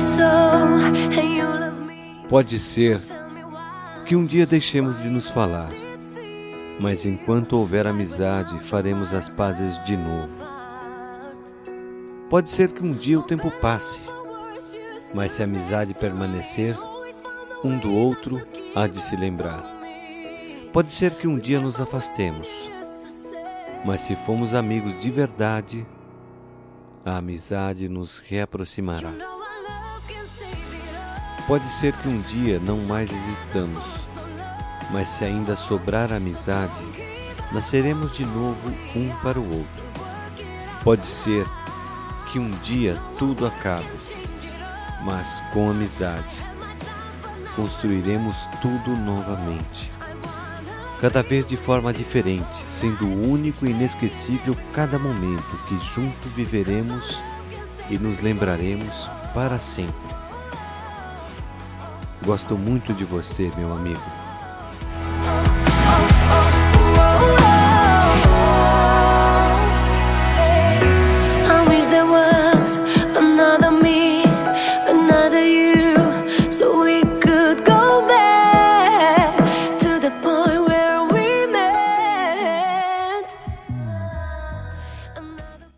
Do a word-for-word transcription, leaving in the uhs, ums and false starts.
Pode ser que um dia deixemos de nos falar, mas enquanto houver amizade, faremos as pazes de novo. Pode ser que um dia o tempo passe, mas se a amizade permanecer, um do outro há de se lembrar. Pode ser que um dia nos afastemos, mas se formos amigos de verdade, a amizade nos reaproximará. Pode ser que um dia não mais existamos, mas se ainda sobrar amizade, nasceremos de novo um para o outro. Pode ser que um dia tudo acabe, mas com amizade construiremos tudo novamente, cada vez de forma diferente, sendo único e inesquecível cada momento que junto viveremos e nos lembraremos para sempre. Gosto muito de você, meu amigo.